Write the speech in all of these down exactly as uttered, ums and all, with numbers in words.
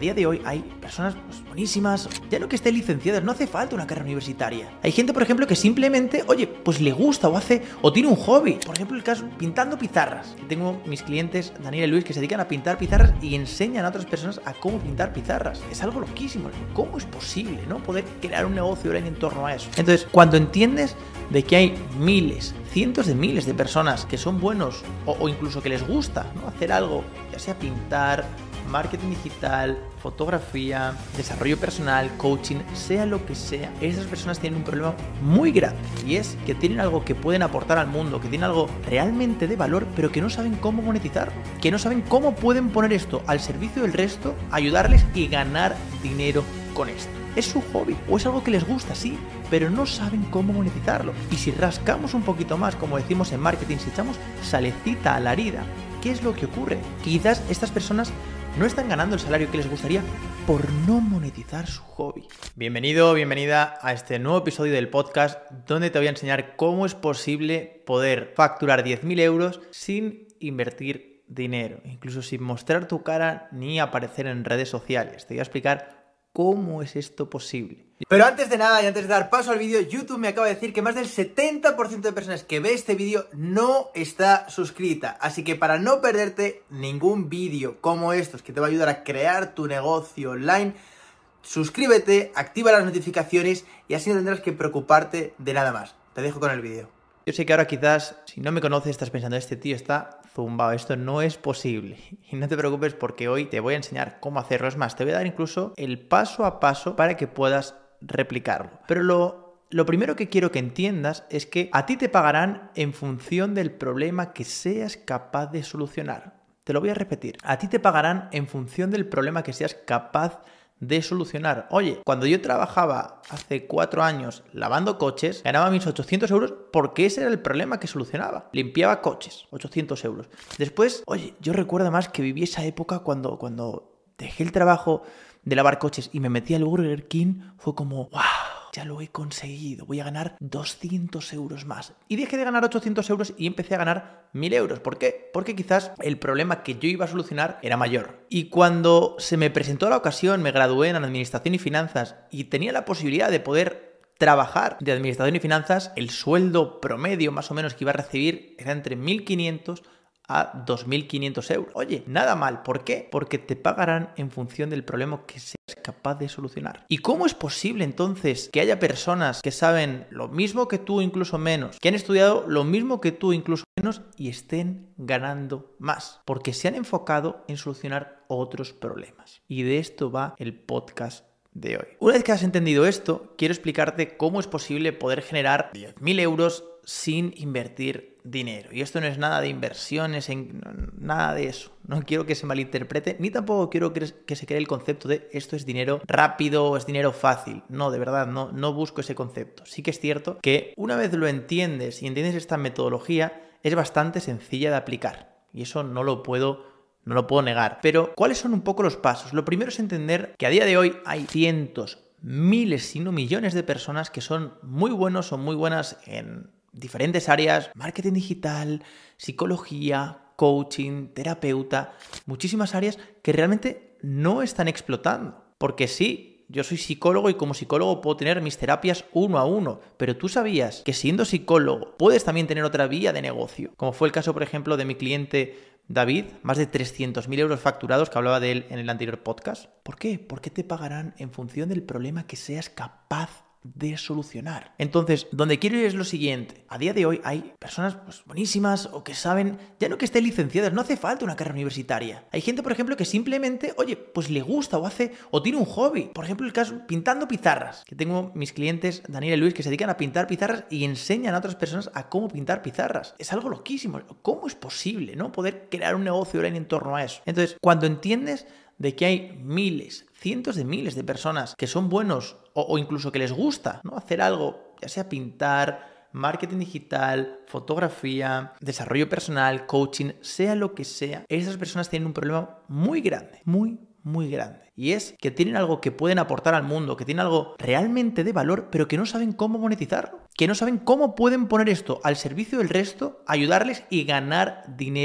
día de hoy hay personas pues, buenísimas, ya no que estén licenciadas, no hace falta una carrera universitaria. Hay gente, por ejemplo, que simplemente, oye, pues le gusta o hace, o tiene un hobby. Por ejemplo, el caso, pintando pizarras. Tengo mis clientes, Daniel y Luis, que se dedican a pintar pizarras y enseñan a otras personas a cómo pintar pizarras. Es algo loquísimo. ¿Cómo es posible, no? Poder crear un negocio online en torno a eso. Entonces, cuando entiendes de que hay miles, cientos de miles de personas que son buenos o, o incluso que les gusta, ¿no? Hacer algo, ya sea pintar, marketing digital, fotografía, desarrollo personal, coaching, sea lo que sea, esas personas tienen un problema muy grande y es que tienen algo que pueden aportar al mundo, que tienen algo realmente de valor, pero que no saben cómo monetizarlo, que no saben cómo pueden poner esto al servicio del resto, ayudarles y ganar dinero con esto. Es su hobby o es algo que les gusta, sí, pero no saben cómo monetizarlo. Y si rascamos un poquito más, como decimos en marketing, si echamos salecita a la herida, ¿qué es lo que ocurre? Quizás estas personas no están ganando el salario que les gustaría por no monetizar su hobby. Bienvenido, bienvenida a este nuevo episodio del podcast donde te voy a enseñar cómo es posible poder facturar diez mil euros sin invertir dinero, incluso sin mostrar tu cara ni aparecer en redes sociales. Te voy a explicar cómo es esto posible. Pero antes de nada y antes de dar paso al vídeo, YouTube me acaba de decir que más del setenta por ciento de personas que ve este vídeo no está suscrita. Así que para no perderte ningún vídeo como estos que te va a ayudar a crear tu negocio online, suscríbete, activa las notificaciones y así no tendrás que preocuparte de nada más. Te dejo con el vídeo. Yo sé que ahora quizás, si no me conoces, estás pensando, este tío está zumbado, esto no es posible. Y no te preocupes porque hoy te voy a enseñar cómo hacerlo. Es más, te voy a dar incluso el paso a paso para que puedas replicarlo. Pero lo, lo primero que quiero que entiendas es que a ti te pagarán en función del problema que seas capaz de solucionar. Te lo voy a repetir. A ti te pagarán en función del problema que seas capaz de solucionar. Oye, cuando yo trabajaba hace cuatro años lavando coches, ganaba mis ochocientos euros porque ese era el problema que solucionaba. Limpiaba coches, ochocientos euros. Después, oye, yo recuerdo más que viví esa época cuando, cuando dejé el trabajo de lavar coches y me metí al Burger King, fue como, wow, ya lo he conseguido, voy a ganar doscientos euros más. Y dejé de ganar ochocientos euros y empecé a ganar mil euros. ¿Por qué? Porque quizás el problema que yo iba a solucionar era mayor. Y cuando se me presentó la ocasión, me gradué en Administración y Finanzas y tenía la posibilidad de poder trabajar de Administración y Finanzas, el sueldo promedio más o menos que iba a recibir era entre mil quinientos a dos mil quinientos euros. Oye, nada mal. ¿Por qué? Porque te pagarán en función del problema que seas capaz de solucionar. ¿Y cómo es posible entonces que haya personas que saben lo mismo que tú, incluso menos, que han estudiado lo mismo que tú, incluso menos, y estén ganando más? Porque se han enfocado en solucionar otros problemas. Y de esto va el podcast de hoy. Una vez que has entendido esto, quiero explicarte cómo es posible poder generar diez mil euros sin invertir dinero. Y esto no es nada de inversiones, en, nada de eso. No quiero que se malinterprete, ni tampoco quiero que, que se cree el concepto de esto es dinero rápido o es dinero fácil. No, de verdad, no, no busco ese concepto. Sí que es cierto que una vez lo entiendes y entiendes esta metodología, es bastante sencilla de aplicar. Y eso no lo puedo No lo puedo negar. Pero, ¿cuáles son un poco los pasos? Lo primero es entender que a día de hoy hay cientos, miles, si no millones de personas que son muy buenos o muy buenas en diferentes áreas, marketing digital, psicología, coaching, terapeuta, muchísimas áreas que realmente no están explotando. Porque sí, yo soy psicólogo y como psicólogo puedo tener mis terapias uno a uno, pero tú sabías que siendo psicólogo puedes también tener otra vía de negocio, como fue el caso, por ejemplo, de mi cliente David, más de trescientos mil euros facturados, que hablaba de él en el anterior podcast. ¿Por qué? Porque te pagarán en función del problema que seas capaz de solucionar. Entonces, donde quiero ir es lo siguiente. A día de hoy hay personas pues, buenísimas o que saben, ya no que estén licenciadas, no hace falta una carrera universitaria. Hay gente, por ejemplo, que simplemente, oye, pues le gusta o hace, o tiene un hobby. Por ejemplo, el caso, pintando pizarras. Que tengo mis clientes, Daniel y Luis, que se dedican a pintar pizarras y enseñan a otras personas a cómo pintar pizarras. Es algo loquísimo. ¿Cómo es posible, no? Poder crear un negocio online en torno a eso. Entonces, cuando entiendes de que hay miles, cientos de miles de personas que son buenos o, o incluso que les gusta, ¿no? Hacer algo, ya sea pintar, marketing digital, fotografía, desarrollo personal, coaching, sea lo que sea, esas personas tienen un problema muy grande, muy, muy grande. Y es que tienen algo que pueden aportar al mundo, que tienen algo realmente de valor, pero que no saben cómo monetizarlo, que no saben cómo pueden poner esto al servicio del resto, ayudarles y ganar dinero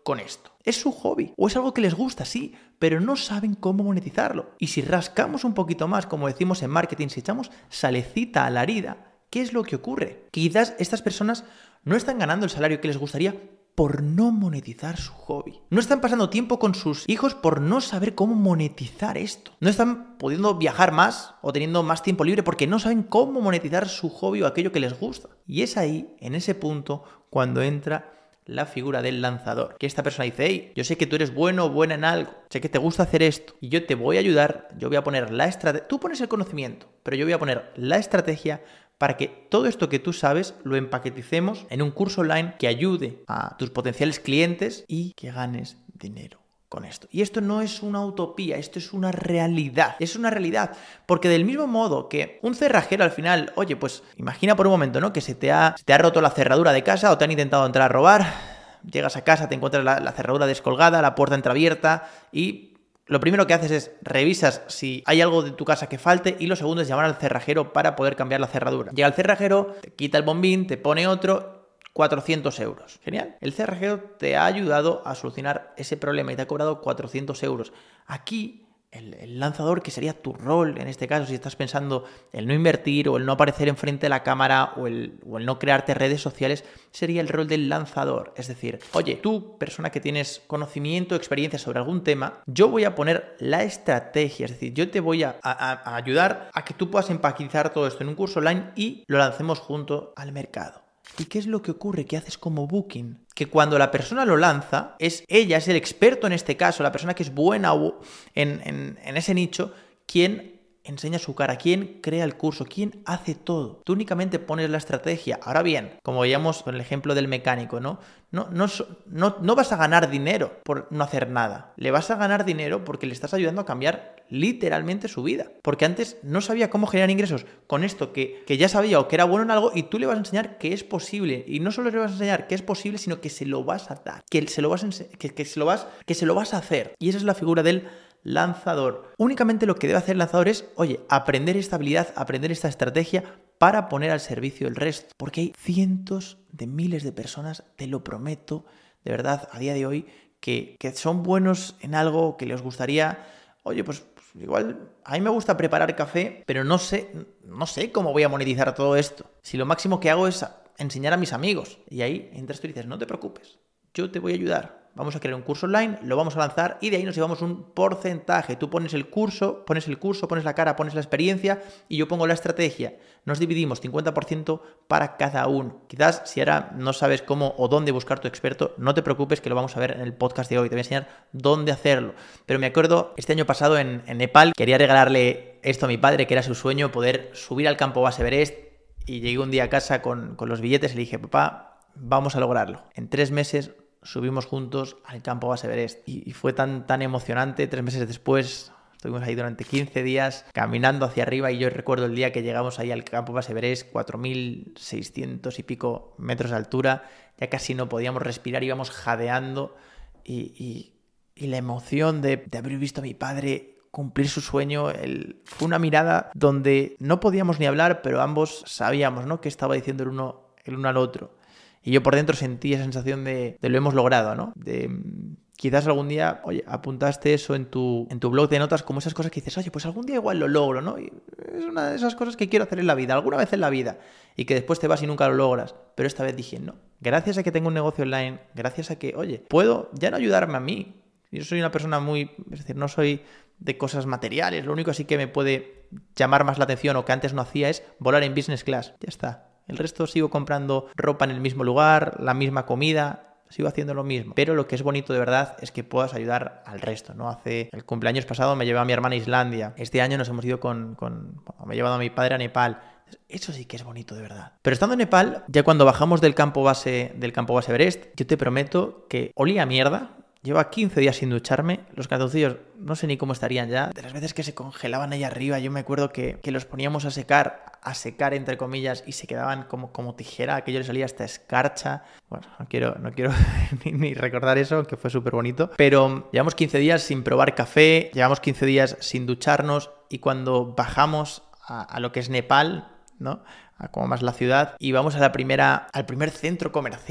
con esto. Es su hobby o es algo que les gusta, sí, pero no saben cómo monetizarlo. Y si rascamos un poquito más, como decimos en marketing, si echamos salecita a la herida, ¿qué es lo que ocurre? Que quizás estas personas no están ganando el salario que les gustaría por no monetizar su hobby. No están pasando tiempo con sus hijos por no saber cómo monetizar esto. No están pudiendo viajar más o teniendo más tiempo libre porque no saben cómo monetizar su hobby o aquello que les gusta. Y es ahí, en ese punto, cuando entra la figura del lanzador. Que esta persona dice, hey, yo sé que tú eres bueno o buena en algo, sé que te gusta hacer esto y yo te voy a ayudar, yo voy a poner la estrategia, tú pones el conocimiento, pero yo voy a poner la estrategia para que todo esto que tú sabes lo empaqueticemos en un curso online que ayude a tus potenciales clientes y que ganes dinero con esto. Y esto no es una utopía, esto es una realidad. Es una realidad, porque del mismo modo que un cerrajero al final, oye, pues imagina por un momento, ¿no? Que se te ha, se te ha roto la cerradura de casa o te han intentado entrar a robar, llegas a casa, te encuentras la, la cerradura descolgada, la puerta entreabierta y lo primero que haces es revisas si hay algo de tu casa que falte y lo segundo es llamar al cerrajero para poder cambiar la cerradura. Llega el cerrajero, te quita el bombín, te pone otro, cuatrocientos euros. Genial. El cerrajero te ha ayudado a solucionar ese problema y te ha cobrado cuatrocientos euros. Aquí el, el lanzador, que sería tu rol en este caso, si estás pensando el no invertir o el no aparecer enfrente de la cámara o el, o el no crearte redes sociales, sería el rol del lanzador. Es decir, oye, tú, persona que tienes conocimiento, experiencia sobre algún tema, yo voy a poner la estrategia, es decir, yo te voy a, a, a ayudar a que tú puedas empaquetizar todo esto en un curso online y lo lancemos junto al mercado. ¿Y qué es lo que ocurre? ¿Qué haces como Booking? Que cuando la persona lo lanza, es ella, es el experto en este caso, la persona que es buena en, en, en ese nicho, quien enseña su cara, quien crea el curso, quien hace todo. Tú únicamente pones la estrategia. Ahora bien, como veíamos con el ejemplo del mecánico, ¿no? No, no, no, no vas a ganar dinero por no hacer nada. Le vas a ganar dinero porque le estás ayudando a cambiar literalmente su vida. Porque antes no sabía cómo generar ingresos con esto que, que ya sabía o que era bueno en algo y tú le vas a enseñar que es posible. Y no solo le vas a enseñar que es posible, sino que se lo vas a dar. Que se lo vas a, que, que se lo vas, que se lo vas a hacer. Y esa es la figura del lanzador. Únicamente lo que debe hacer el lanzador es, oye, aprender esta habilidad, aprender esta estrategia para poner al servicio el resto. Porque hay cientos de miles de personas, te lo prometo, de verdad, a día de hoy, que, que son buenos en algo que les gustaría, oye, pues, pues igual a mí me gusta preparar café, pero no sé, no sé cómo voy a monetizar todo esto. Si lo máximo que hago es enseñar a mis amigos. Y ahí entras tú y dices, no te preocupes, yo te voy a ayudar. Vamos a crear un curso online, lo vamos a lanzar y de ahí nos llevamos un porcentaje. Tú pones el curso, pones el curso, pones la cara, pones la experiencia y yo pongo la estrategia. Nos dividimos cincuenta por ciento para cada uno. Quizás si ahora no sabes cómo o dónde buscar tu experto, no te preocupes que lo vamos a ver en el podcast de hoy. Te voy a enseñar dónde hacerlo. Pero me acuerdo, este año pasado en, en Nepal, quería regalarle esto a mi padre, que era su sueño, poder subir al campo base Everest. Y llegué un día a casa con, con los billetes y le dije, papá, vamos a lograrlo. En tres meses subimos juntos al campo base Everest y, y fue tan, tan emocionante. Tres meses después estuvimos ahí durante quince días caminando hacia arriba y yo recuerdo el día que llegamos ahí al campo base Everest, cuatro mil seiscientos y pico metros de altura, ya casi no podíamos respirar, íbamos jadeando y, y, y la emoción de, de haber visto a mi padre cumplir su sueño, el, fue una mirada donde no podíamos ni hablar, pero ambos sabíamos, ¿no?, qué estaba diciendo el uno, el uno al otro. Y yo por dentro sentí esa sensación de, de lo hemos logrado, ¿no? De quizás algún día, oye, apuntaste eso en tu, en tu blog de notas como esas cosas que dices, oye, pues algún día igual lo logro, ¿no? Y es una de esas cosas que quiero hacer en la vida, alguna vez en la vida, y que después te vas y nunca lo logras. Pero esta vez dije, no, gracias a que tengo un negocio online, gracias a que, oye, puedo ya no ayudarme a mí. Yo soy una persona muy, es decir, no soy de cosas materiales, lo único así que me puede llamar más la atención o que antes no hacía es volar en business class, ya está. El resto sigo comprando ropa en el mismo lugar, la misma comida, sigo haciendo lo mismo. Pero lo que es bonito de verdad es que puedas ayudar al resto, ¿no? Hace el cumpleaños pasado me llevé a mi hermana a Islandia. Este año nos hemos ido con... con me he llevado a mi padre a Nepal. Eso sí que es bonito de verdad. Pero estando en Nepal, ya cuando bajamos del campo base, del campo base Everest, yo te prometo que olía a mierda. Lleva quince días sin ducharme. Los calzoncillos no sé ni cómo estarían ya. De las veces que se congelaban ahí arriba, yo me acuerdo que, que los poníamos a secar, a secar entre comillas, y se quedaban como, como tijera. Aquello le salía hasta escarcha. Bueno, no quiero, no quiero ni, ni recordar eso, que fue súper bonito. Pero llevamos quince días sin probar café, llevamos quince días sin ducharnos, y cuando bajamos a, a lo que es Nepal, ¿no?, a como más la ciudad, y vamos a la primera, al primer centro comercial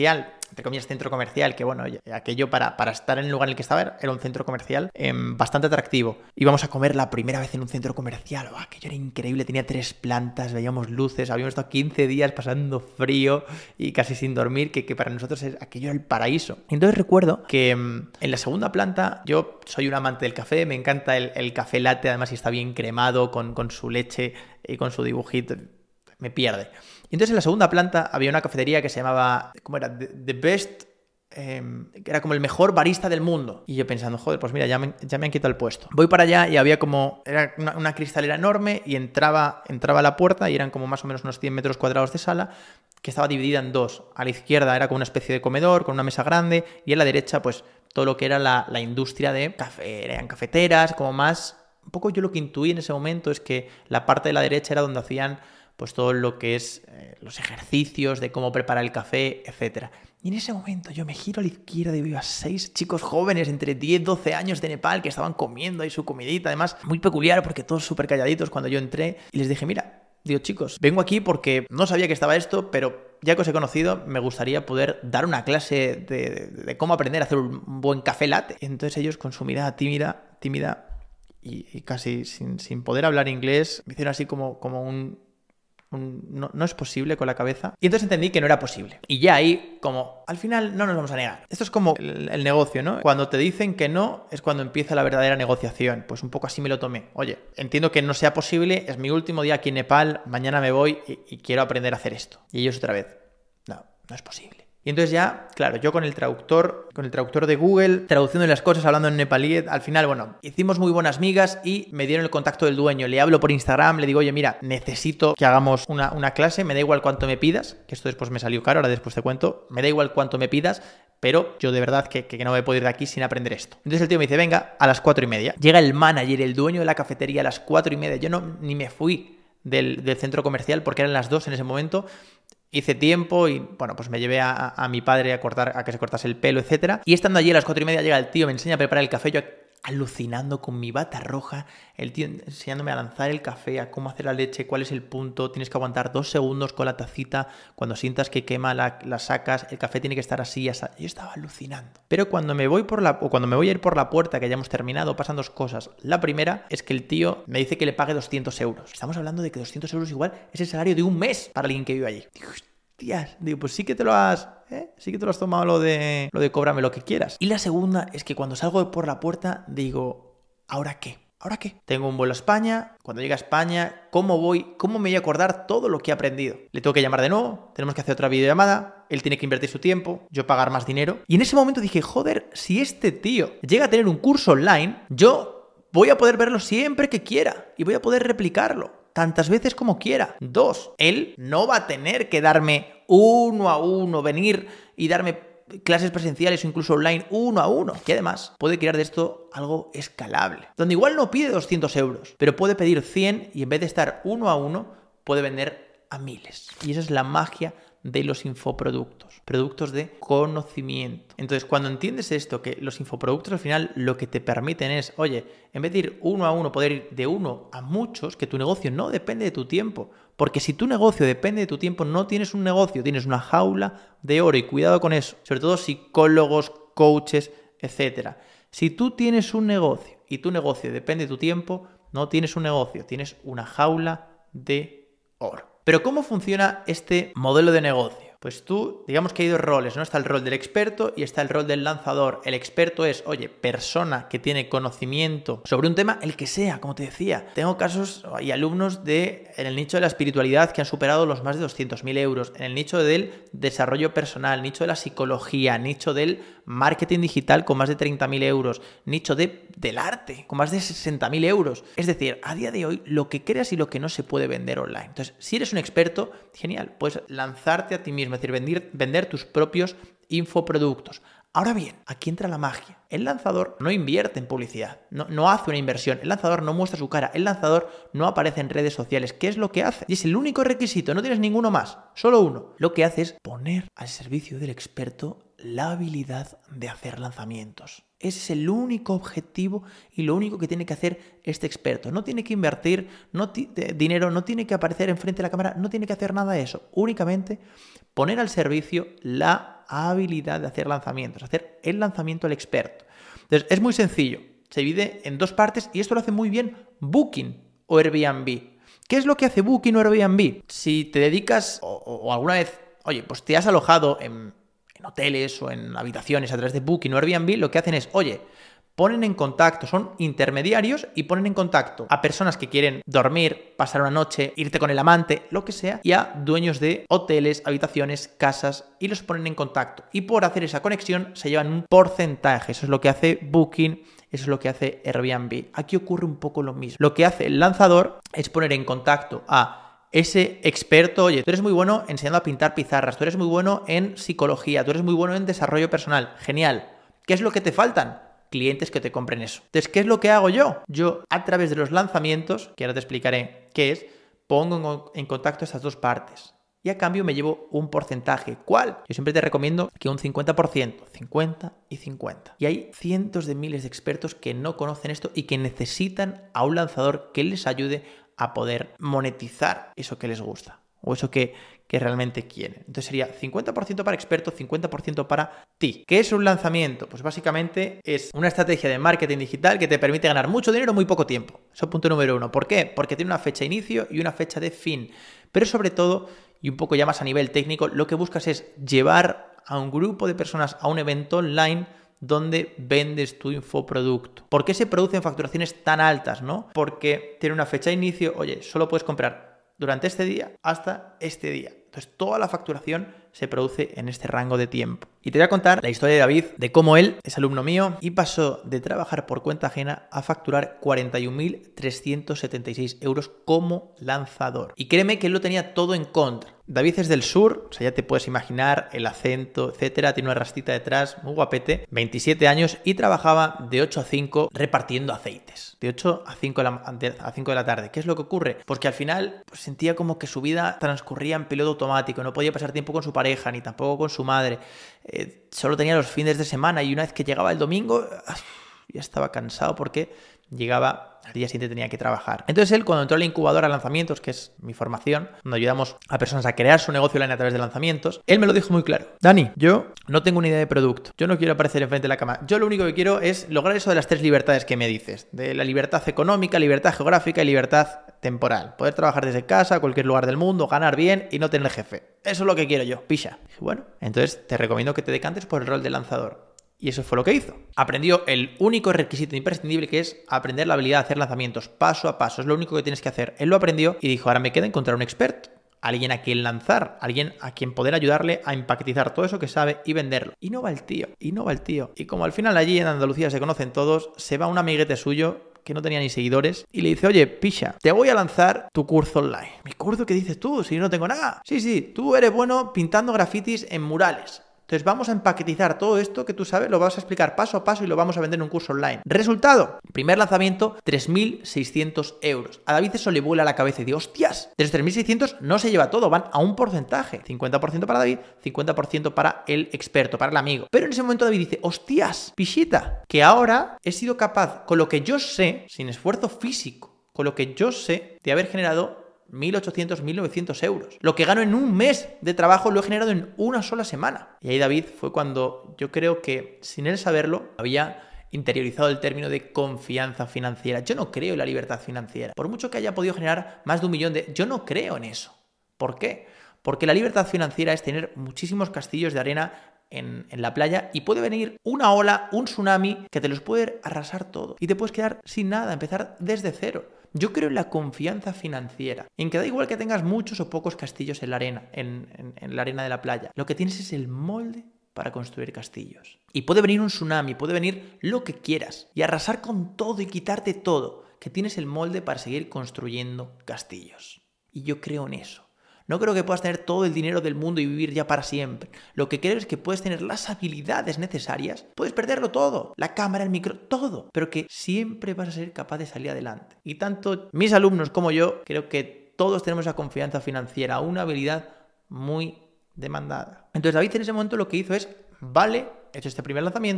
entre comillas, centro comercial, que bueno, aquello para, para estar en el lugar en el que estaba era un centro comercial eh, bastante atractivo. Íbamos a comer la primera vez en un centro comercial, oh, aquello era increíble, tenía tres plantas, veíamos luces, habíamos estado quince días pasando frío y casi sin dormir, que, que para nosotros es, aquello era el paraíso. Y entonces recuerdo que mm, en la segunda planta, yo soy un amante del café, me encanta el, el café latte, además si está bien cremado, con, con su leche y con su dibujito, me pierde. Y entonces en la segunda planta había una cafetería que se llamaba, ¿cómo era? The, the Best, eh, que era como el mejor barista del mundo. Y yo pensando, joder, pues mira, ya me, ya me han quitado el puesto. Voy para allá y había como, era una, una cristalera enorme y entraba, entraba a la puerta y eran como más o menos unos cien metros cuadrados de sala, que estaba dividida en dos. A la izquierda era como una especie de comedor con una mesa grande y a la derecha pues todo lo que era la, la industria de café, eran cafeteras, como más... Un poco yo lo que intuí en ese momento es que la parte de la derecha era donde hacían pues todo lo que es eh, los ejercicios de cómo preparar el café, etcétera. Y en ese momento yo me giro a la izquierda y veo a seis chicos jóvenes entre diez, doce años de Nepal que estaban comiendo ahí su comidita, además muy peculiar porque todos súper calladitos cuando yo entré y les dije, mira, digo chicos, vengo aquí porque no sabía que estaba esto, pero ya que os he conocido me gustaría poder dar una clase de, de, de cómo aprender a hacer un buen café latte. Entonces ellos con su mirada tímida, tímida y, y casi sin, sin poder hablar inglés, me hicieron así como, como un... No, no es posible con la cabeza. Y entonces entendí que no era posible. Y ya ahí, como, al final no nos vamos a negar. Esto es como el, el negocio, ¿no? Cuando te dicen que no, es cuando empieza la verdadera negociación. Pues un poco así me lo tomé. Oye, entiendo que no sea posible, es mi último día aquí en Nepal, mañana me voy y, y quiero aprender a hacer esto. Y ellos otra vez, no, no es posible. Y entonces ya, claro, yo con el traductor, con el traductor de Google, traduciendo las cosas, hablando en nepalí, al final, bueno, hicimos muy buenas migas y me dieron el contacto del dueño. Le hablo por Instagram, le digo, oye, mira, necesito que hagamos una, una clase, me da igual cuánto me pidas, que esto después me salió caro, ahora después te cuento, me da igual cuánto me pidas, pero yo de verdad que, que no me puedo ir de aquí sin aprender esto. Entonces el tío me dice, venga, a las cuatro y media. Llega el manager, el dueño de la cafetería a las cuatro y media. Yo no ni me fui del, del centro comercial porque eran las dos en ese momento. Hice tiempo y, bueno, pues me llevé a, a mi padre a cortar, a que se cortase el pelo, etcétera. Y estando allí a las cuatro y media llega el tío, me enseña a preparar el café, yo alucinando con mi bata roja, el tío enseñándome a lanzar el café, a cómo hacer la leche, cuál es el punto, tienes que aguantar dos segundos con la tacita, cuando sientas que quema la, la sacas, el café tiene que estar así, así. Yo estaba alucinando. Pero cuando me voy por la, o cuando me voy a ir por la puerta, que ya hemos terminado, pasan dos cosas. La primera es que el tío me dice que le pague doscientos euros. Estamos hablando de que doscientos euros igual es el salario de un mes para alguien que vive allí. Digo, hostias, digo, pues sí que te lo has... ¿Eh? Sí que te lo has tomado lo de, lo de cóbrame lo que quieras. Y la segunda es que cuando salgo por la puerta digo, ¿ahora qué? ¿Ahora qué? Tengo un vuelo a España, cuando llegue a España, ¿cómo voy? ¿Cómo me voy a acordar todo lo que he aprendido? Le tengo que llamar de nuevo, tenemos que hacer otra videollamada, él tiene que invertir su tiempo, yo pagar más dinero. Y en ese momento dije, joder, si este tío llega a tener un curso online, yo voy a poder verlo siempre que quiera y voy a poder replicarlo tantas veces como quiera. Dos, él no va a tener que darme uno a uno, venir y darme clases presenciales o incluso online uno a uno. Y además puede crear de esto algo escalable, donde igual no pide doscientos euros, pero puede pedir cien y en vez de estar uno a uno, puede vender a miles. Y esa es la magia de los infoproductos, productos de conocimiento. Entonces, cuando entiendes esto, que los infoproductos al final lo que te permiten es, oye, en vez de ir uno a uno, poder ir de uno a muchos, que tu negocio no depende de tu tiempo. Porque si tu negocio depende de tu tiempo, no tienes un negocio, tienes una jaula de oro y cuidado con eso. Sobre todo psicólogos, coaches, etcétera. Si tú tienes un negocio y tu negocio depende de tu tiempo, no tienes un negocio, tienes una jaula de oro. Pero ¿cómo funciona este modelo de negocio? Pues tú, digamos que hay dos roles, ¿no? Está el rol del experto y está el rol del lanzador. El experto es, oye, persona que tiene conocimiento sobre un tema, el que sea, como te decía. Tengo casos y alumnos de, en el nicho de la espiritualidad que han superado los más de doscientos mil euros, en el nicho del desarrollo personal, nicho de la psicología, nicho del marketing digital con más de treinta mil euros, nicho de, del arte con más de sesenta mil euros. Es decir, a día de hoy, lo que creas y lo que no se puede vender online. Entonces, si eres un experto, genial, puedes lanzarte a ti mismo. Es decir, vender, vender tus propios infoproductos. Ahora bien, aquí entra la magia. El lanzador no invierte en publicidad, no, no hace una inversión. El lanzador no muestra su cara, el lanzador no aparece en redes sociales. ¿Qué es lo que hace? Y es el único requisito, no tienes ninguno más, solo uno. Lo que hace es poner al servicio del experto la habilidad de hacer lanzamientos. Ese es el único objetivo y lo único que tiene que hacer este experto. No tiene que invertir no t- dinero, no tiene que aparecer enfrente de la cámara, no tiene que hacer nada de eso. Únicamente poner al servicio la la habilidad de hacer lanzamientos, hacer el lanzamiento al experto. Entonces, es muy sencillo. Se divide en dos partes y esto lo hace muy bien Booking o Airbnb. ¿Qué es lo que hace Booking o Airbnb? Si te dedicas o, o alguna vez, oye, pues te has alojado en, en hoteles o en habitaciones a través de Booking o Airbnb, lo que hacen es, oye, ponen en contacto, son intermediarios y ponen en contacto a personas que quieren dormir, pasar una noche, irte con el amante, lo que sea, y a dueños de hoteles, habitaciones, casas, y los ponen en contacto. Y por hacer esa conexión se llevan un porcentaje. Eso es lo que hace Booking, eso es lo que hace Airbnb. Aquí ocurre un poco lo mismo. Lo que hace el lanzador es poner en contacto a ese experto. Oye, tú eres muy bueno enseñando a pintar pizarras, tú eres muy bueno en psicología, tú eres muy bueno en desarrollo personal. Genial. ¿Qué es lo que te faltan? Clientes que te compren eso. Entonces, ¿qué es lo que hago yo? Yo, a través de los lanzamientos, que ahora te explicaré qué es, pongo en contacto estas dos partes. Y a cambio me llevo un porcentaje. ¿Cuál? Yo siempre te recomiendo que un cincuenta por ciento, cincuenta y cincuenta. Y hay cientos de miles de expertos que no conocen esto y que necesitan a un lanzador que les ayude a poder monetizar eso que les gusta o eso que, que realmente quieren. Entonces sería cincuenta por ciento para expertos, cincuenta por ciento para ti. ¿Qué es un lanzamiento? Pues básicamente es una estrategia de marketing digital que te permite ganar mucho dinero en muy poco tiempo. Eso es punto número uno. ¿Por qué? Porque tiene una fecha de inicio y una fecha de fin. Pero sobre todo, y un poco ya más a nivel técnico, lo que buscas es llevar a un grupo de personas a un evento online donde vendes tu infoproducto. ¿Por qué se producen facturaciones tan altas, no? Porque tiene una fecha de inicio, oye, solo puedes comprar durante este día hasta este día. Entonces, toda la facturación se produce en este rango de tiempo. Y te voy a contar la historia de David, de cómo él es alumno mío y pasó de trabajar por cuenta ajena a facturar cuarenta y un mil trescientos setenta y seis euros como lanzador. Y créeme que él lo tenía todo en contra. David es del sur, o sea, ya te puedes imaginar el acento, etcétera. Tiene una rastita detrás, muy guapete, veintisiete años y trabajaba de ocho a cinco repartiendo aceites. De ocho a cinco de la, a cinco de la tarde. ¿Qué es lo que ocurre? Pues que al final pues, sentía como que su vida transcurría en piloto automático. No podía pasar tiempo con su pareja ni tampoco con su madre. Eh, solo tenía los fines de semana y una vez que llegaba el domingo ya estaba cansado porque llegaba al día siguiente, tenía que trabajar. Entonces él, cuando entró a la incubadora de lanzamientos, que es mi formación, donde ayudamos a personas a crear su negocio online a través de lanzamientos, él me lo dijo muy claro. Dani, yo no tengo una idea de producto, yo no quiero aparecer enfrente de la cámara, yo lo único que quiero es lograr eso de las tres libertades que me dices, de la libertad económica, libertad geográfica y libertad temporal. Poder trabajar desde casa, cualquier lugar del mundo, ganar bien y no tener jefe. Eso es lo que quiero yo, picha. Dije, bueno, entonces te recomiendo que te decantes por el rol de lanzador. Y eso fue lo que hizo. Aprendió el único requisito imprescindible, que es aprender la habilidad de hacer lanzamientos paso a paso. Es lo único que tienes que hacer. Él lo aprendió y dijo, ahora me queda encontrar un experto. Alguien a quien lanzar, alguien a quien poder ayudarle a empaquetizar todo eso que sabe y venderlo. Y no va el tío, y no va el tío. Y como al final allí en Andalucía se conocen todos, se va un amiguete suyo que no tenía ni seguidores y le dice, oye, picha, te voy a lanzar tu curso online. ¿Mi curso? ¿Qué dices tú? Si no tengo nada. Sí, sí, tú eres bueno pintando grafitis en murales. Entonces vamos a empaquetizar todo esto que tú sabes, lo vas a explicar paso a paso y lo vamos a vender en un curso online. Resultado, primer lanzamiento, tres mil seiscientos euros. A David eso le vuela a la cabeza y dice, hostias, de esos tres mil seiscientos no se lleva todo, van a un porcentaje. cincuenta por ciento para David, cincuenta por ciento para el experto, para el amigo. Pero en ese momento David dice, hostias, pichita, que ahora he sido capaz, con lo que yo sé, sin esfuerzo físico, con lo que yo sé de haber generado mil ochocientos, mil novecientos euros. Lo que gano en un mes de trabajo lo he generado en una sola semana. Y ahí David fue cuando yo creo que, sin él saberlo, había interiorizado el término de confianza financiera. Yo no creo en la libertad financiera. Por mucho que haya podido generar más de un millón de... Yo no creo en eso. ¿Por qué? Porque la libertad financiera es tener muchísimos castillos de arena En, en la playa y puede venir una ola, un tsunami que te los puede arrasar todo y te puedes quedar sin nada, empezar desde cero. Yo creo en la confianza financiera, en que da igual que tengas muchos o pocos castillos en la arena, en, en, en la arena de la playa. Lo que tienes es el molde para construir castillos. Y puede venir un tsunami, puede venir lo que quieras y arrasar con todo y quitarte todo, que tienes el molde para seguir construyendo castillos. Y yo creo en eso. No creo que puedas tener todo el dinero del mundo y vivir ya para siempre. Lo que creo es que puedes tener las habilidades necesarias. Puedes perderlo todo. La cámara, el micro, todo. Pero que siempre vas a ser capaz de salir adelante. Y tanto mis alumnos como yo, creo que todos tenemos esa confianza financiera, una habilidad muy demandada. Entonces David en ese momento lo que hizo es, vale, he hecho este primer lanzamiento,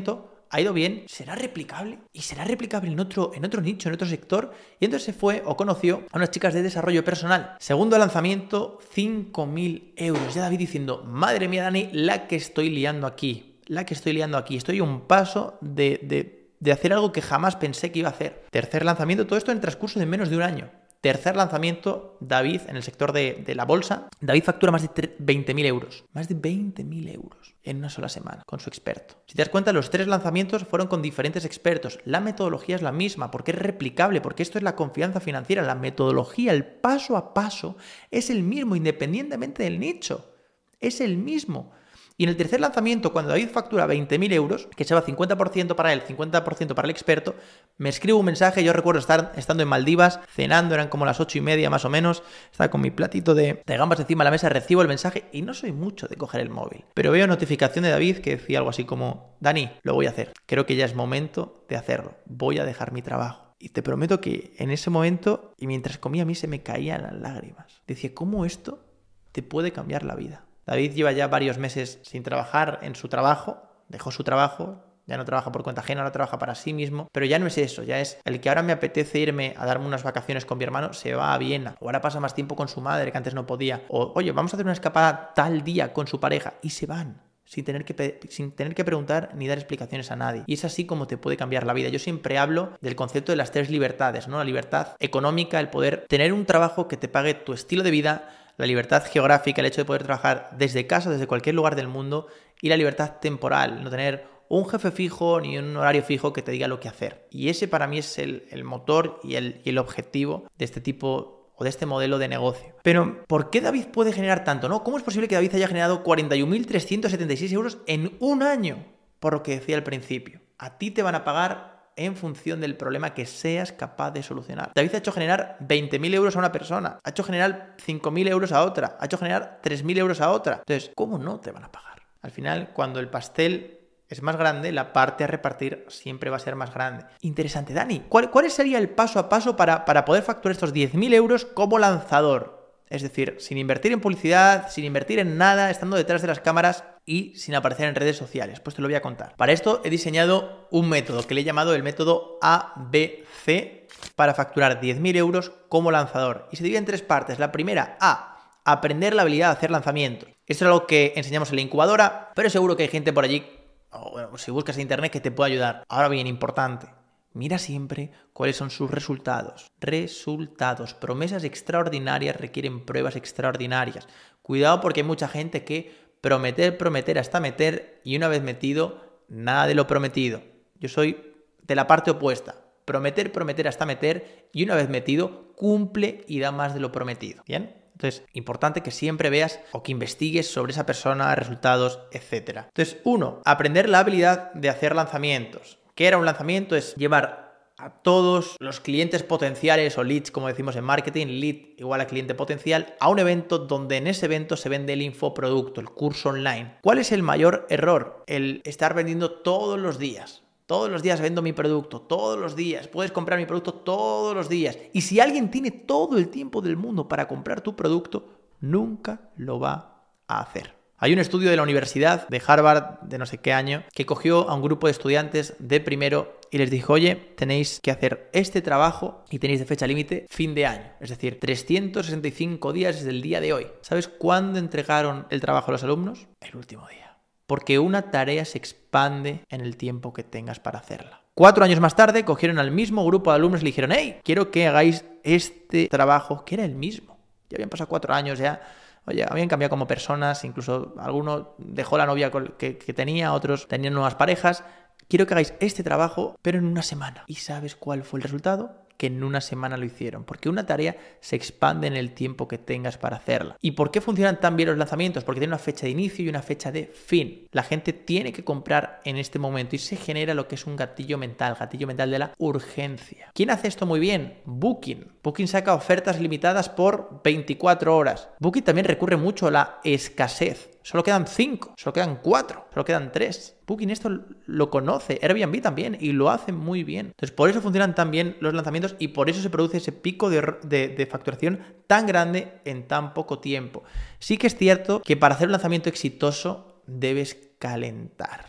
ha ido bien, ¿será replicable? ¿Y será replicable en otro, en otro nicho, en otro sector? Y entonces se fue o conoció a unas chicas de desarrollo personal. Segundo lanzamiento, cinco mil euros. Ya David diciendo, madre mía, Dani, la que estoy liando aquí. La que estoy liando aquí. Estoy a un paso de, de, de hacer algo que jamás pensé que iba a hacer. Tercer lanzamiento, todo esto en el transcurso de menos de un año. Tercer lanzamiento, David, en el sector de, de la bolsa. David factura más de veinte mil euros. Más de veinte mil euros en una sola semana con su experto. Si te das cuenta, los tres lanzamientos fueron con diferentes expertos. La metodología es la misma porque es replicable, porque esto es la confianza financiera. La metodología, el paso a paso, es el mismo independientemente del nicho. Es el mismo. Y en el tercer lanzamiento, cuando David factura veinte mil euros, que se va cincuenta por ciento para él, cincuenta por ciento para el experto, me escribe un mensaje. Yo recuerdo estar estando en Maldivas, cenando, eran como las ocho y media más o menos, estaba con mi platito de, de gambas encima de la mesa, recibo el mensaje y no soy mucho de coger el móvil. Pero veo notificación de David que decía algo así como, Dani, lo voy a hacer, creo que ya es momento de hacerlo, voy a dejar mi trabajo. Y te prometo que en ese momento, y mientras comía, a mí se me caían las lágrimas. Decía, ¿cómo esto te puede cambiar la vida? David lleva ya varios meses sin trabajar en su trabajo, dejó su trabajo, ya no trabaja por cuenta ajena, ahora trabaja para sí mismo, pero ya no es eso, ya es el que ahora me apetece irme a darme unas vacaciones con mi hermano, se va a Viena, o ahora pasa más tiempo con su madre que antes no podía, o oye, vamos a hacer una escapada tal día con su pareja, y se van. Sin tener, que, sin tener que preguntar ni dar explicaciones a nadie. Y es así como te puede cambiar la vida. Yo siempre hablo del concepto de las tres libertades, ¿no? La libertad económica, el poder tener un trabajo que te pague tu estilo de vida, la libertad geográfica, el hecho de poder trabajar desde casa, desde cualquier lugar del mundo, y la libertad temporal, no tener un jefe fijo ni un horario fijo que te diga lo que hacer. Y ese para mí es el, el motor y el, y el objetivo de este tipo o de este modelo de negocio. Pero, ¿por qué David puede generar tanto? ¿No? ¿Cómo es posible que David haya generado cuarenta y un mil trescientos setenta y seis euros en un año? Por lo que decía al principio. A ti te van a pagar en función del problema que seas capaz de solucionar. David ha hecho generar veinte mil euros a una persona, ha hecho generar cinco mil euros a otra, ha hecho generar tres mil euros a otra. Entonces, ¿cómo no te van a pagar? Al final, cuando el pastel es más grande, la parte a repartir siempre va a ser más grande. Interesante. Dani, ¿cuál, cuál sería el paso a paso para, para poder facturar estos diez mil euros como lanzador? Es decir, sin invertir en publicidad, sin invertir en nada, estando detrás de las cámaras y sin aparecer en redes sociales. Pues te lo voy a contar. Para esto he diseñado un método que le he llamado el método A B C para facturar diez mil euros como lanzador. Y se divide en tres partes. La primera, A, aprender la habilidad de hacer lanzamientos. Esto es algo que enseñamos en la incubadora, pero seguro que hay gente por allí, o bueno, si buscas en internet, que te puede ayudar. Ahora bien, importante, mira siempre cuáles son sus resultados. Resultados. Promesas extraordinarias requieren pruebas extraordinarias. Cuidado porque hay mucha gente que prometer, prometer hasta meter y una vez metido, nada de lo prometido. Yo soy de la parte opuesta. Prometer, prometer hasta meter y una vez metido, cumple y da más de lo prometido. ¿Bien? Entonces, importante que siempre veas o que investigues sobre esa persona, resultados, etcétera. Entonces, uno, aprender la habilidad de hacer lanzamientos. ¿Qué era un lanzamiento? Es llevar a todos los clientes potenciales o leads, como decimos en marketing, lead igual a cliente potencial, a un evento donde en ese evento se vende el infoproducto, el curso online. ¿Cuál es el mayor error? El estar vendiendo todos los días. Todos los días vendo mi producto, todos los días. Puedes comprar mi producto todos los días. Y si alguien tiene todo el tiempo del mundo para comprar tu producto, nunca lo va a hacer. Hay un estudio de la Universidad de Harvard, de no sé qué año, que cogió a un grupo de estudiantes de primero y les dijo, oye, tenéis que hacer este trabajo y tenéis de fecha límite fin de año. Es decir, trescientos sesenta y cinco días desde el día de hoy. ¿Sabes cuándo entregaron el trabajo a los alumnos? El último día. Porque una tarea se expande en el tiempo que tengas para hacerla. Cuatro años más tarde, cogieron al mismo grupo de alumnos y le dijeron, hey, quiero que hagáis este trabajo, que era el mismo. Ya habían pasado cuatro años, ya, oye, habían cambiado como personas, incluso alguno dejó la novia que, que tenía, otros tenían nuevas parejas. Quiero que hagáis este trabajo, pero en una semana. ¿Y sabes cuál fue el resultado? Que en una semana lo hicieron, porque una tarea se expande en el tiempo que tengas para hacerla. ¿Y por qué funcionan tan bien los lanzamientos? Porque tienen una fecha de inicio y una fecha de fin. La gente tiene que comprar en este momento y se genera lo que es un gatillo mental, gatillo mental de la urgencia. ¿Quién hace esto muy bien? Booking. Booking saca ofertas limitadas por veinticuatro horas. Booking también recurre mucho a la escasez. Solo quedan cinco, solo quedan cuatro, solo quedan tres. Booking esto lo conoce, Airbnb también, y lo hacen muy bien. Entonces, por eso funcionan tan bien los lanzamientos y por eso se produce ese pico de, de, de facturación tan grande en tan poco tiempo. Sí que es cierto que para hacer un lanzamiento exitoso debes calentar.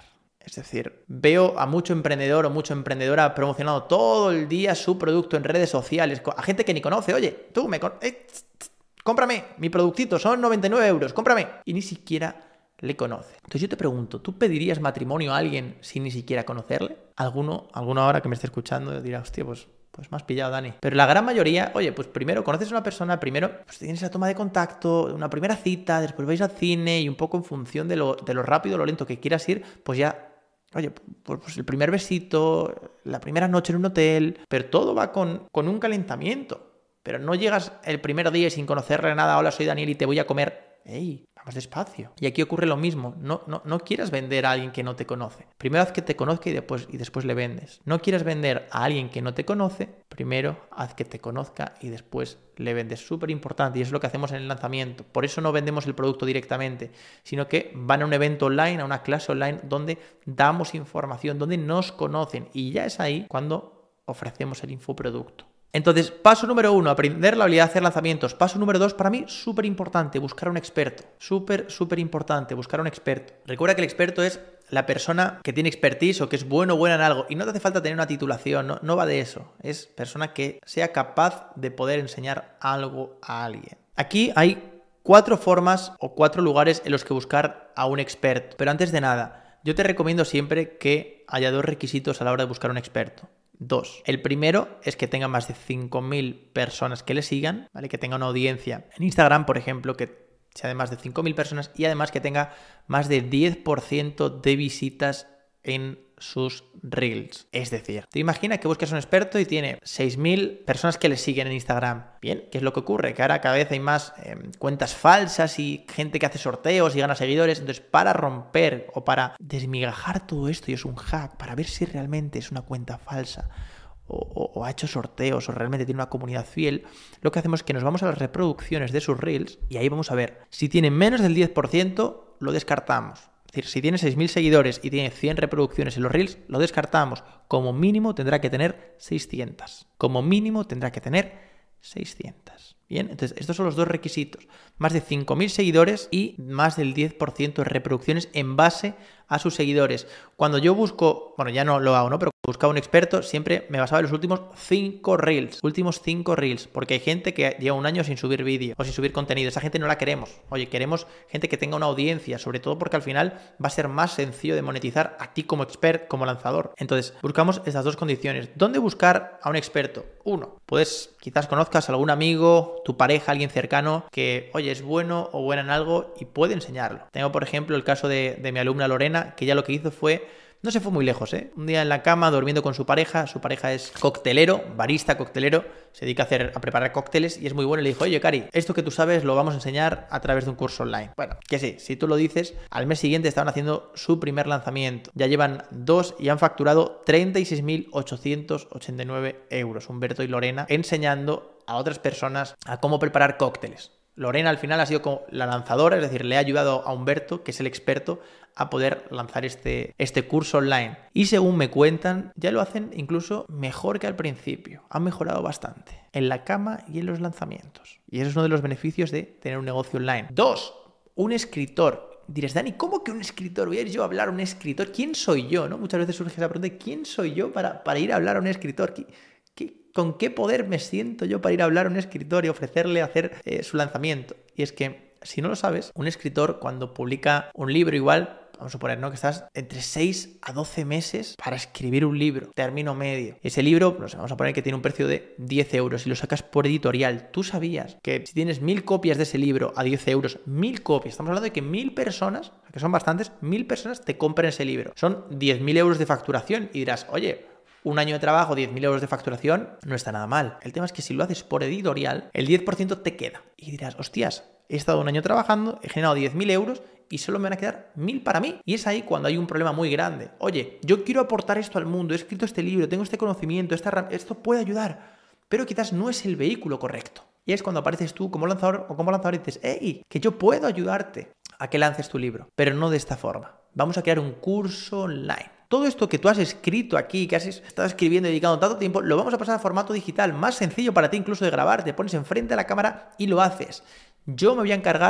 Es decir, veo a mucho emprendedor o mucha emprendedora promocionando todo el día su producto en redes sociales, a gente que ni conoce. Oye, tú me... Con eh, tss, tss, cómprame, mi productito, son noventa y nueve euros, cómprame. Y ni siquiera le conoce. Entonces yo te pregunto, ¿tú pedirías matrimonio a alguien sin ni siquiera conocerle? Alguno, alguno ahora que me esté escuchando dirá, hostia, pues... Pues me has pillado, Dani. Pero la gran mayoría, oye, pues primero conoces a una persona, primero pues tienes la toma de contacto, una primera cita, después vais al cine y un poco en función de lo, de lo rápido o lo lento que quieras ir, pues ya, oye, pues, pues el primer besito, la primera noche en un hotel, pero todo va con, con un calentamiento. Pero no llegas el primer día y sin conocerle nada, hola, soy Daniel y te voy a comer. ¡Ey! Vamos despacio. Y aquí ocurre lo mismo. No, no, no quieras vender a alguien que no te conoce. Primero haz que te conozca y después, y después le vendes. No quieras vender a alguien que no te conoce. Primero haz que te conozca y después le vendes. Súper importante y es lo que hacemos en el lanzamiento. Por eso no vendemos el producto directamente, sino que van a un evento online, a una clase online donde damos información, donde nos conocen y ya es ahí cuando ofrecemos el infoproducto. Entonces, paso número uno, aprender la habilidad de hacer lanzamientos. Paso número dos, para mí, súper importante, buscar un experto. Súper, súper importante, buscar un experto. Recuerda que el experto es la persona que tiene expertise o que es bueno o buena en algo. Y no te hace falta tener una titulación, no, no va de eso. Es persona que sea capaz de poder enseñar algo a alguien. Aquí hay cuatro formas o cuatro lugares en los que buscar a un experto. Pero antes de nada, yo te recomiendo siempre que haya dos requisitos a la hora de buscar un experto. Dos. El primero es que tenga más de cinco mil personas que le sigan, ¿vale? Que tenga una audiencia en Instagram, por ejemplo, que sea de más de cinco mil personas y además que tenga más de diez por ciento de visitas en sus Reels. Es decir, te imaginas que buscas un experto y tiene seis mil personas que le siguen en Instagram. Bien, ¿qué es lo que ocurre? Que ahora cada vez hay más eh, cuentas falsas y gente que hace sorteos y gana seguidores. Entonces, para romper o para desmigajar todo esto, y es un hack, para ver si realmente es una cuenta falsa o, o, o ha hecho sorteos o realmente tiene una comunidad fiel, lo que hacemos es que nos vamos a las reproducciones de sus Reels y ahí vamos a ver. Si tiene menos del diez por ciento, lo descartamos. Es decir, si tiene seis mil seguidores y tiene cien reproducciones en los Reels, lo descartamos. Como mínimo tendrá que tener seiscientas. Como mínimo tendrá que tener seiscientas. Bien, entonces estos son los dos requisitos. Más de cinco mil seguidores y más del diez por ciento de reproducciones en base a sus seguidores. Cuando yo busco, bueno, ya no lo hago, ¿no? Pero buscaba un experto, siempre me basaba en los últimos cinco Reels. Últimos cinco Reels. Porque hay gente que lleva un año sin subir vídeo o sin subir contenido. Esa gente no la queremos. Oye, queremos gente que tenga una audiencia, sobre todo porque al final va a ser más sencillo de monetizar a ti como expert, como lanzador. Entonces, buscamos estas dos condiciones. ¿Dónde buscar a un experto? Uno, pues quizás conozcas a algún amigo, tu pareja, alguien cercano que, oye, es bueno o buena en algo y puede enseñarlo. Tengo, por ejemplo, el caso de, de mi alumna Lorena, que ya lo que hizo fue... No se fue muy lejos, ¿eh? Un día en la cama, durmiendo con su pareja. Su pareja es coctelero, barista coctelero. Se dedica a, hacer, a preparar cócteles y es muy bueno. Y le dijo, oye, Cari, esto que tú sabes lo vamos a enseñar a través de un curso online. Bueno, que sí, si tú lo dices, al mes siguiente estaban haciendo su primer lanzamiento. Ya llevan dos y han facturado treinta y seis mil ochocientos ochenta y nueve euros. Humberto y Lorena enseñando a otras personas a cómo preparar cócteles. Lorena al final ha sido como la lanzadora, es decir, le ha ayudado a Humberto, que es el experto, a poder lanzar este, este curso online. Y según me cuentan, ya lo hacen incluso mejor que al principio. Han mejorado bastante en la cama y en los lanzamientos. Y ese es uno de los beneficios de tener un negocio online. Dos, un escritor. Diréis, Dani, ¿cómo que un escritor? ¿Voy a ir yo a hablar a un escritor? ¿Quién soy yo? ¿No? Muchas veces surge esa pregunta, ¿quién soy yo para, para ir a hablar a un escritor? ¿Qué, qué, ¿Con qué poder me siento yo para ir a hablar a un escritor y ofrecerle hacer eh, su lanzamiento? Y es que, si no lo sabes, un escritor cuando publica un libro igual... Vamos a suponer, ¿no? Que estás entre seis a doce meses para escribir un libro, término medio. Ese libro, no sé, vamos a poner que tiene un precio de diez euros y lo sacas por editorial. ¿Tú sabías que si tienes mil copias de ese libro a diez euros, mil copias, estamos hablando de que mil personas, que son bastantes, mil personas te compren ese libro? Son diez mil euros de facturación y dirás, oye, un año de trabajo, diez mil euros de facturación, no está nada mal. El tema es que si lo haces por editorial, el diez por ciento te queda. Y dirás, hostias, he estado un año trabajando, he generado diez mil euros y solo me van a quedar mil para mí. Y es ahí cuando hay un problema muy grande. Oye, yo quiero aportar esto al mundo, he escrito este libro, tengo este conocimiento, esta, esto puede ayudar, pero quizás no es el vehículo correcto. Y es cuando apareces tú como lanzador o como lanzador y dices, hey, que yo puedo ayudarte a que lances tu libro, pero no de esta forma. Vamos a crear un curso online. Todo esto que tú has escrito aquí, que has estado escribiendo y dedicando tanto tiempo, lo vamos a pasar a formato digital, más sencillo para ti incluso de grabar. Te pones enfrente de la cámara y lo haces. Yo me voy a encargar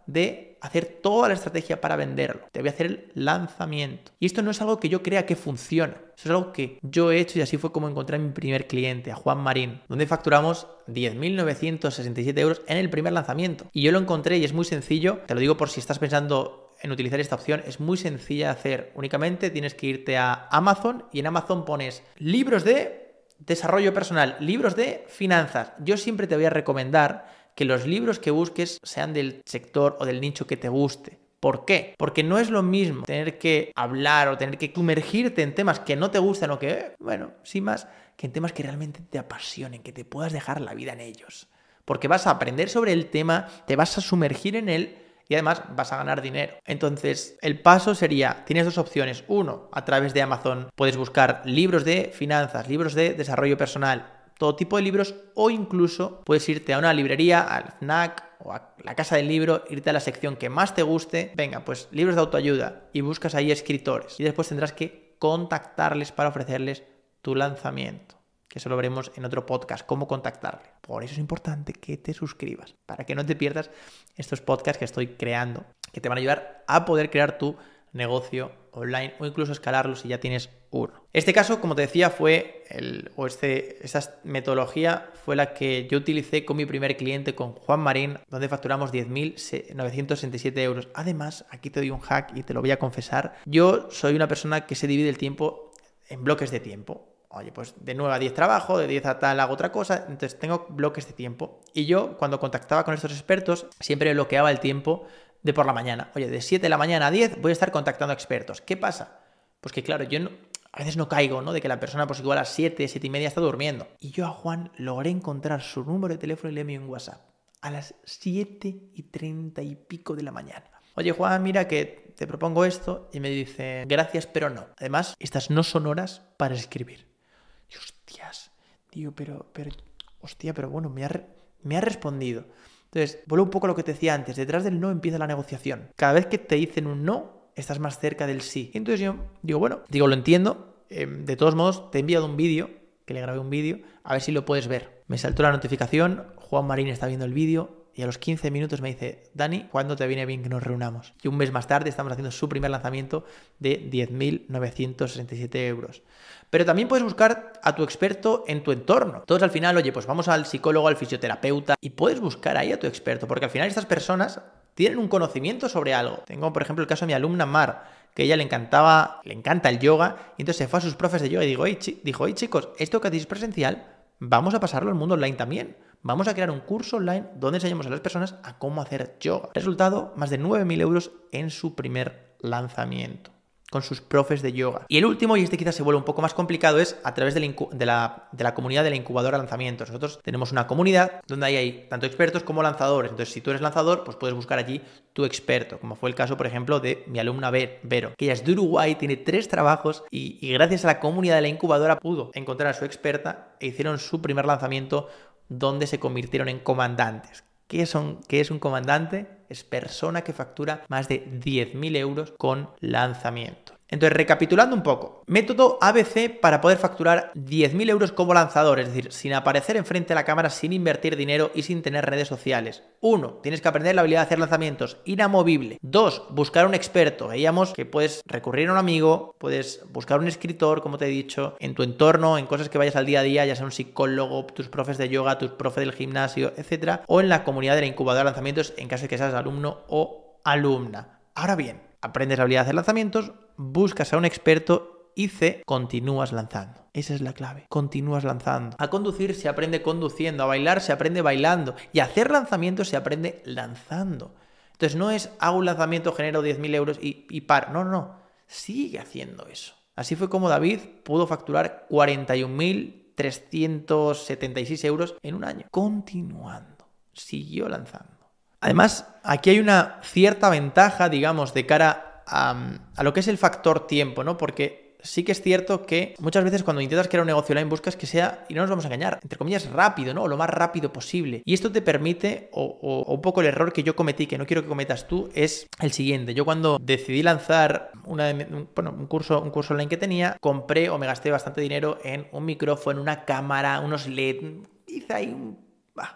de hacer toda la estrategia para venderlo. Te voy a hacer el lanzamiento. Y esto no es algo que yo crea que funciona. Eso es algo que yo he hecho y así fue como encontré a mi primer cliente, a Juan Marín, donde facturamos diez mil novecientos sesenta y siete euros en el primer lanzamiento. Y yo lo encontré y es muy sencillo. Te lo digo por si estás pensando en utilizar esta opción. Es muy sencilla de hacer. Únicamente tienes que irte a Amazon y en Amazon pones libros de desarrollo personal, libros de finanzas. Yo siempre te voy a recomendar que los libros que busques sean del sector o del nicho que te guste. ¿Por qué? Porque no es lo mismo tener que hablar o tener que sumergirte en temas que no te gustan o que, eh, bueno, sin más, que en temas que realmente te apasionen, que te puedas dejar la vida en ellos. Porque vas a aprender sobre el tema, te vas a sumergir en él y además vas a ganar dinero. Entonces, el paso sería, tienes dos opciones. Uno, a través de Amazon puedes buscar libros de finanzas, libros de desarrollo personal, todo tipo de libros, o incluso puedes irte a una librería, al FNAC o a la casa del libro, irte a la sección que más te guste, venga, pues libros de autoayuda, y buscas ahí escritores. Y después tendrás que contactarles para ofrecerles tu lanzamiento, que eso lo veremos en otro podcast, cómo contactarle. Por eso es importante que te suscribas, para que no te pierdas estos podcasts que estoy creando, que te van a ayudar a poder crear tu negocio online o incluso escalarlo si ya tienes uno. Este caso, como te decía, fue el, o este, esta metodología fue la que yo utilicé con mi primer cliente, con Juan Marín, donde facturamos diez mil novecientos sesenta y siete euros. Además, aquí te doy un hack y te lo voy a confesar. Yo soy una persona que se divide el tiempo en bloques de tiempo. Oye, pues de nueve a diez trabajo, de diez a tal hago otra cosa, entonces tengo bloques de tiempo. Y yo, cuando contactaba con estos expertos, siempre bloqueaba el tiempo de por la mañana. Oye, de siete de la mañana a diez voy a estar contactando a expertos. ¿Qué pasa? Pues que claro, yo no, a veces no caigo, ¿no? De que la persona pues igual a las siete, siete y media está durmiendo. Y yo a Juan logré encontrar su número de teléfono y le envié un WhatsApp a las siete y treinta y pico de la mañana. Oye, Juan, mira que te propongo esto, y me dice, gracias, pero no. Además, estas no son horas para escribir. Y hostias, tío, pero, pero, hostia, pero bueno, me ha, re, me ha respondido. Entonces, vuelvo un poco a lo que te decía antes. Detrás del no empieza la negociación. Cada vez que te dicen un no, estás más cerca del sí. Entonces yo digo, bueno, digo, lo entiendo. Eh, de todos modos, te he enviado un vídeo, que le grabé un vídeo, a ver si lo puedes ver. Me saltó la notificación, Juan Marín está viendo el vídeo, y a los quince minutos me dice, Dani, ¿cuándo te viene bien que nos reunamos? Y un mes más tarde estamos haciendo su primer lanzamiento de diez mil novecientos sesenta y siete euros. Pero también puedes buscar a tu experto en tu entorno. Todos al final, oye, pues vamos al psicólogo, al fisioterapeuta, y puedes buscar ahí a tu experto, porque al final estas personas tienen un conocimiento sobre algo. Tengo, por ejemplo, el caso de mi alumna Mar, que a ella le encantaba, le encanta el yoga, y entonces se fue a sus profes de yoga y dijo, hey, chi- dijo, hey chicos, esto que hacéis presencial, vamos a pasarlo al mundo online también. Vamos a crear un curso online donde enseñemos a las personas a cómo hacer yoga. Resultado, más de nueve mil euros en su primer lanzamiento, con sus profes de yoga. Y el último, y este quizás se vuelve un poco más complicado, es a través de la, de la, de la comunidad de la incubadora lanzamientos. Nosotros tenemos una comunidad donde ahí hay tanto expertos como lanzadores. Entonces, si tú eres lanzador, pues puedes buscar allí tu experto, como fue el caso, por ejemplo, de mi alumna Vero, que ella es de Uruguay, tiene tres trabajos y, y gracias a la comunidad de la incubadora pudo encontrar a su experta e hicieron su primer lanzamiento donde se convirtieron en comandantes. ¿Qué, son, ¿Qué es un comandante? Es persona que factura más de diez mil euros con lanzamiento. Entonces, recapitulando un poco, método A B C para poder facturar diez mil euros como lanzador, es decir, sin aparecer enfrente de la cámara, sin invertir dinero y sin tener redes sociales. Uno, tienes que aprender la habilidad de hacer lanzamientos, inamovible. Dos, buscar un experto. Veíamos que puedes recurrir a un amigo, puedes buscar un escritor, como te he dicho, en tu entorno, en cosas que vayas al día a día, ya sea un psicólogo, tus profes de yoga, tus profes del gimnasio, etcétera, o en la comunidad de la incubadora de lanzamientos en caso de que seas alumno o alumna. Ahora bien, aprendes la habilidad de hacer lanzamientos, buscas a un experto y C, continúas lanzando. Esa es la clave. Continúas lanzando. A conducir se aprende conduciendo, a bailar se aprende bailando y a hacer lanzamientos se aprende lanzando. Entonces no es hago un lanzamiento, genero diez mil euros y, y paro. No, no, no. Sigue haciendo eso. Así fue como David pudo facturar cuarenta y un mil trescientos setenta y seis euros en un año. Continuando. Siguió lanzando. Además, aquí hay una cierta ventaja, digamos, de cara a, a lo que es el factor tiempo, ¿no? Porque sí que es cierto que muchas veces cuando intentas crear un negocio online buscas que sea, y no nos vamos a engañar, entre comillas, rápido, ¿no? O lo más rápido posible. Y esto te permite, o, o, o un poco el error que yo cometí, que no quiero que cometas tú, es el siguiente. Yo cuando decidí lanzar una de, un, bueno, un, curso, un curso online que tenía, compré o me gasté bastante dinero en un micrófono, una cámara, unos L E D, hice ahí un...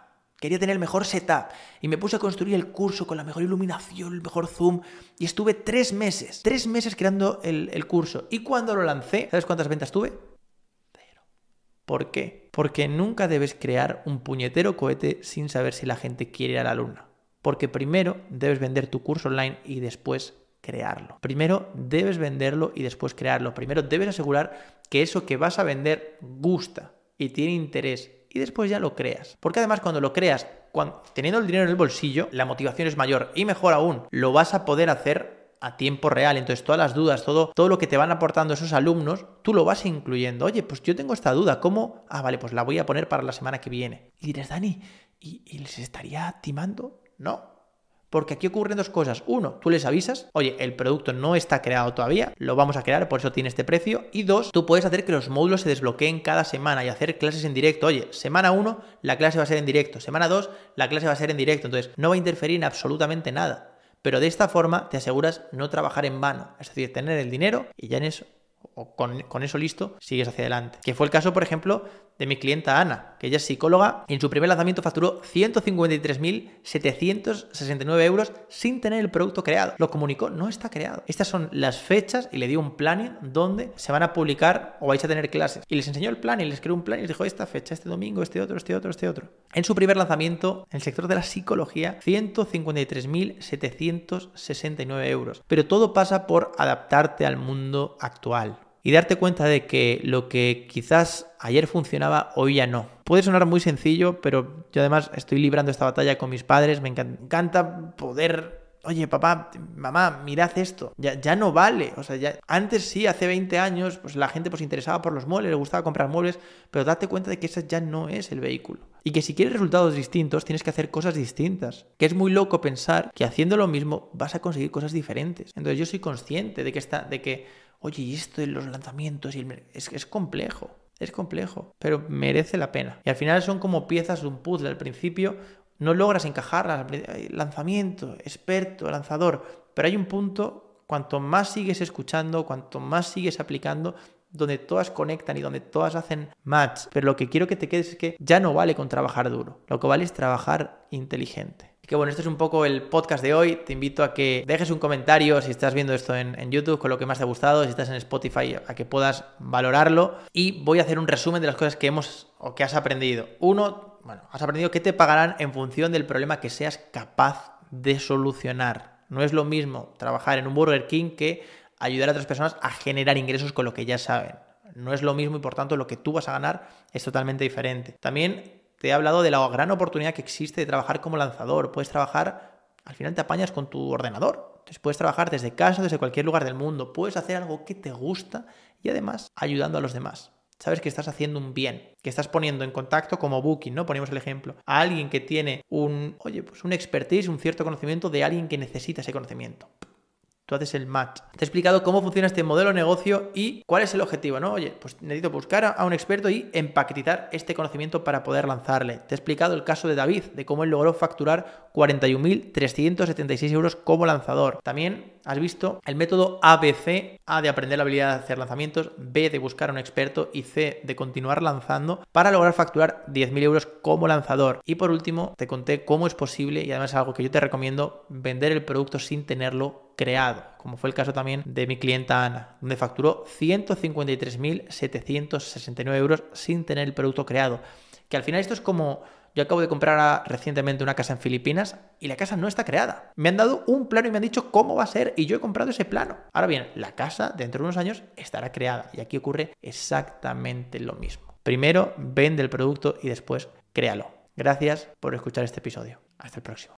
Quería tener el mejor setup y me puse a construir el curso con la mejor iluminación, el mejor zoom y estuve tres meses, tres meses creando el, el curso. Y cuando lo lancé, ¿sabes cuántas ventas tuve? Cero. ¿Por qué? Porque nunca debes crear un puñetero cohete sin saber si la gente quiere ir a la luna. Porque primero debes vender tu curso online y después crearlo. Primero debes venderlo y después crearlo. Primero debes asegurar que eso que vas a vender gusta y tiene interés. Y después ya lo creas. Porque además cuando lo creas, cuando, teniendo el dinero en el bolsillo, la motivación es mayor. Y mejor aún, lo vas a poder hacer a tiempo real. Entonces todas las dudas, todo, todo lo que te van aportando esos alumnos, tú lo vas incluyendo. Oye, pues yo tengo esta duda. ¿Cómo? Ah, vale, pues la voy a poner para la semana que viene. Y dirás, Dani, ¿y, y les estaría timando? No. Porque aquí ocurren dos cosas. Uno, tú les avisas, oye, el producto no está creado todavía, lo vamos a crear, por eso tiene este precio. Y dos, tú puedes hacer que los módulos se desbloqueen cada semana y hacer clases en directo. Oye, semana uno, la clase va a ser en directo. Semana dos, la clase va a ser en directo. Entonces, no va a interferir en absolutamente nada. Pero de esta forma te aseguras no trabajar en vano. Es decir, tener el dinero y ya en eso, o con, con eso listo, sigues hacia adelante. Que fue el caso, por ejemplo, de mi clienta Ana, que ella es psicóloga y en su primer lanzamiento facturó ciento cincuenta y tres mil setecientos sesenta y nueve euros sin tener el producto creado. Lo comunicó, no está creado. Estas son las fechas y le dio un planning donde se van a publicar o vais a tener clases. Y les enseñó el plan y les creó un plan y les dijo esta fecha, este domingo, este otro, este otro, este otro. En su primer lanzamiento, en el sector de la psicología, ciento cincuenta y tres mil setecientos sesenta y nueve euros. Pero todo pasa por adaptarte al mundo actual. Y darte cuenta de que lo que quizás ayer funcionaba, hoy ya no. Puede sonar muy sencillo, pero yo además estoy librando esta batalla con mis padres. Me encanta poder... Oye, papá, mamá, mirad esto. Ya, ya no vale. O sea, ya antes sí, hace veinte años, pues la gente pues se interesaba por los muebles, le gustaba comprar muebles, pero date cuenta de que ese ya no es el vehículo. Y que si quieres resultados distintos, tienes que hacer cosas distintas. Que es muy loco pensar que haciendo lo mismo vas a conseguir cosas diferentes. Entonces yo soy consciente de que está, de que, oye, y esto de los lanzamientos, y el, es, es complejo. Es complejo, pero merece la pena. Y al final son como piezas de un puzzle. Al principio no logras encajarlas. Lanzamiento, experto, lanzador. Pero hay un punto, cuanto más sigues escuchando, cuanto más sigues aplicando, donde todas conectan y donde todas hacen match. Pero lo que quiero que te quedes es que ya no vale con trabajar duro. Lo que vale es trabajar inteligente. Y que bueno, este es un poco el podcast de hoy. Te invito a que dejes un comentario si estás viendo esto en, en YouTube con lo que más te ha gustado, si estás en Spotify, a que puedas valorarlo. Y voy a hacer un resumen de las cosas que hemos o que has aprendido. Uno, bueno, has aprendido que te pagarán en función del problema que seas capaz de solucionar. No es lo mismo trabajar en un Burger King que ayudar a otras personas a generar ingresos con lo que ya saben. No es lo mismo y por tanto lo que tú vas a ganar es totalmente diferente. También te he hablado de la gran oportunidad que existe de trabajar como lanzador. Puedes trabajar, al final te apañas con tu ordenador. Entonces puedes trabajar desde casa, desde cualquier lugar del mundo. Puedes hacer algo que te gusta y además ayudando a los demás. Sabes que estás haciendo un bien, que estás poniendo en contacto como Booking, ¿no? Ponemos el ejemplo. A alguien que tiene un, oye, pues un expertise, un cierto conocimiento de alguien que necesita ese conocimiento. Tú haces el match. Te he explicado cómo funciona este modelo de negocio y cuál es el objetivo, ¿no? Oye, pues necesito buscar a un experto y empaquetizar este conocimiento para poder lanzarle. Te he explicado el caso de David, de cómo él logró facturar cuarenta y un mil trescientos setenta y seis euros como lanzador. También has visto el método A B C, A de aprender la habilidad de hacer lanzamientos, B de buscar a un experto y C de continuar lanzando para lograr facturar diez mil euros como lanzador. Y por último, te conté cómo es posible, y además es algo que yo te recomiendo, vender el producto sin tenerlo creado, como fue el caso también de mi clienta Ana, donde facturó ciento cincuenta y tres mil setecientos sesenta y nueve euros sin tener el producto creado. Que al final esto es como... Yo acabo de comprar recientemente una casa en Filipinas y la casa no está creada. Me han dado un plano y me han dicho cómo va a ser y yo he comprado ese plano. Ahora bien, la casa dentro de unos años estará creada y aquí ocurre exactamente lo mismo. Primero vende el producto y después créalo. Gracias por escuchar este episodio. Hasta el próximo.